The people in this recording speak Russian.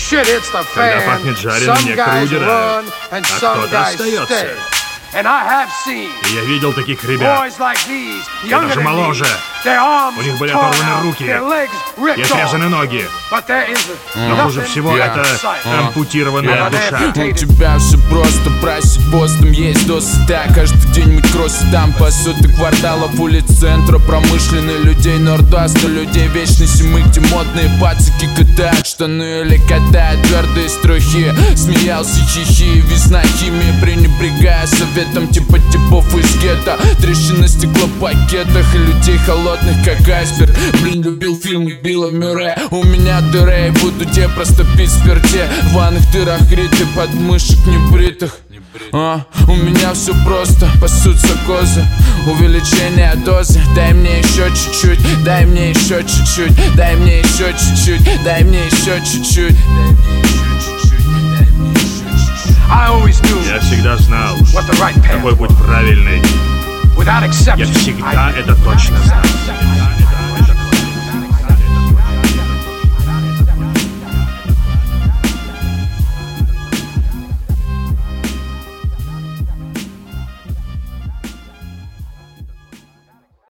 Когда пахнет жареным, некоторые удирают, а кто-то остается. И я видел таких ребят, и даже моложе. У них были оторваны руки и отрезаны ноги. Но хуже всего это ампутированная душа. У тебя все просто, просить постом есть досыта. Каждый день мыть кроссы там по сотни кварталов, улиц центра, промышленных людей, нордаста людей вечной зимы, где модные пацики катают штаны или катают твердые струхи. Смеялся хихи, весна химии, пренебрегая советом типа типов из гетто. Трещины стекла в пакетах и людей холодных как айсберг. Блин, любил фильмы Билла Мюррея. У меня дыры, буду тебе просто пить в спирте. В ванных дырах риты, подмышек небритых. У меня все просто, пасутся козы. Увеличение дозы, дай мне еще чуть-чуть, дай мне еще чуть-чуть, дай мне еще чуть-чуть, дай мне еще чуть-чуть. Я всегда знал, какой путь правильный. Я всегда это точно знал.